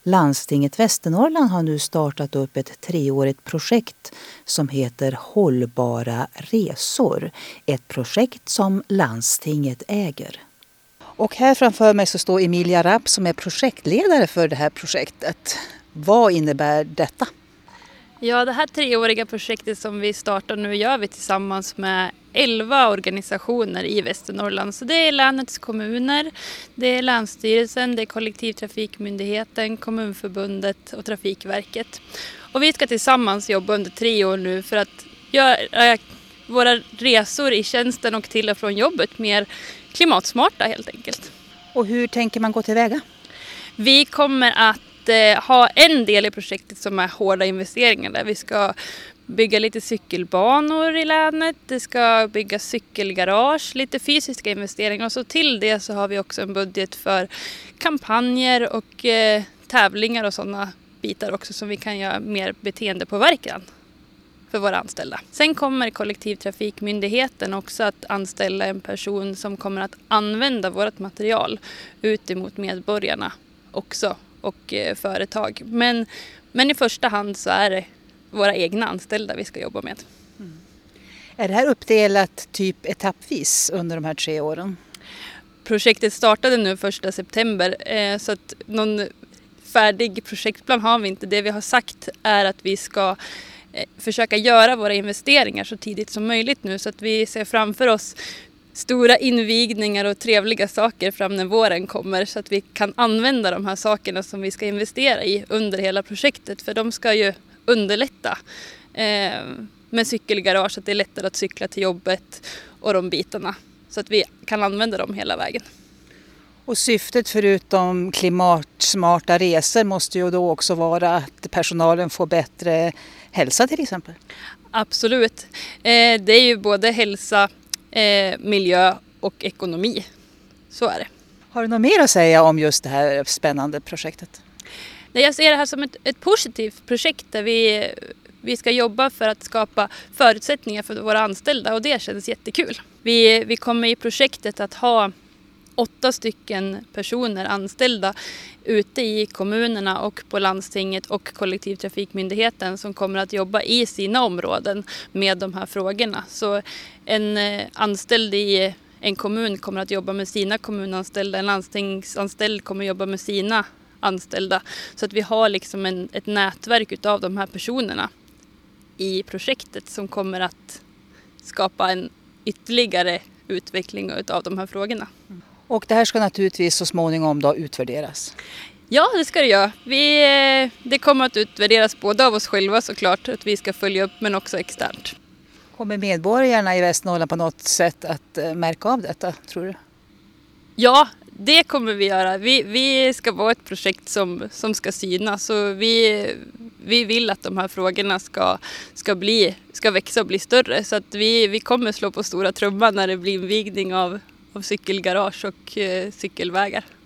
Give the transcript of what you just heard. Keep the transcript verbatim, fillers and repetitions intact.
Landstinget Västernorrland har nu startat upp ett treårigt projekt som heter Hållbara resor. Ett projekt som landstinget äger. Och här framför mig så står Emilia Rapp som är projektledare för det här projektet. Vad innebär detta? Ja, det här treåriga projektet som vi startar nu gör vi tillsammans med elva organisationer i Västernorrland. Så det är länets kommuner, det är Länsstyrelsen, det är Kollektivtrafikmyndigheten, Kommunförbundet och Trafikverket. Och vi ska tillsammans jobba under tre år nu för att göra våra resor i tjänsten och till och från jobbet mer klimatsmarta helt enkelt. Och hur tänker man gå tillväga? Vi kommer att ha en del i projektet som är hårda investeringar där vi ska bygga lite cykelbanor i länet, det ska bygga cykelgarage, lite fysiska investeringar och så till det så har vi också en budget för kampanjer och eh, tävlingar och sådana bitar också som vi kan göra mer beteendepåverkan för våra anställda. Sen kommer Kollektivtrafikmyndigheten också att anställa en person som kommer att använda vårt material ut emot medborgarna också och eh, företag. Men, men i första hand så är det våra egna anställda vi ska jobba med. Mm. Är det här uppdelat typ etappvis under de här tre åren? Projektet startade nu första september eh, så att någon färdig projektplan har vi inte. Det vi har sagt är att vi ska eh, försöka göra våra investeringar så tidigt som möjligt nu så att vi ser framför oss stora invigningar och trevliga saker fram när våren kommer så att vi kan använda de här sakerna som vi ska investera i under hela projektet för de ska ju underlätta eh, med cykelgarage så att det är lättare att cykla till jobbet och de bitarna så att vi kan använda dem hela vägen. Och syftet förutom klimatsmarta resor måste ju då också vara att personalen får bättre hälsa till exempel? Absolut. Eh, det är ju både hälsa, eh, miljö och ekonomi. Så är det. Har du något mer att säga om just det här spännande projektet? Jag ser det här som ett, ett positivt projekt där vi, vi ska jobba för att skapa förutsättningar för våra anställda och det känns jättekul. Vi, vi kommer i projektet att ha åtta stycken personer anställda ute i kommunerna och på landstinget och kollektivtrafikmyndigheten som kommer att jobba i sina områden med de här frågorna. Så en anställd i en kommun kommer att jobba med sina kommunanställda, en landstingsanställd kommer att jobba med sina anställda. Så att vi har liksom en, ett nätverk utav de här personerna i projektet som kommer att skapa en ytterligare utveckling utav de här frågorna. Och det här ska naturligtvis så småningom då utvärderas? Ja, det ska det göra. Vi, det kommer att utvärderas både av oss själva såklart, att vi ska följa upp men också externt. Kommer medborgarna i Västernorrland på något sätt att märka av detta, tror du? Ja, det kommer vi göra. Vi, vi ska vara ett projekt som, som ska synas så vi, vi vill att de här frågorna ska, ska, bli, ska växa och bli större. Så att vi, vi kommer slå på stora trumman när det blir invigning av, av cykelgarage och eh, cykelvägar.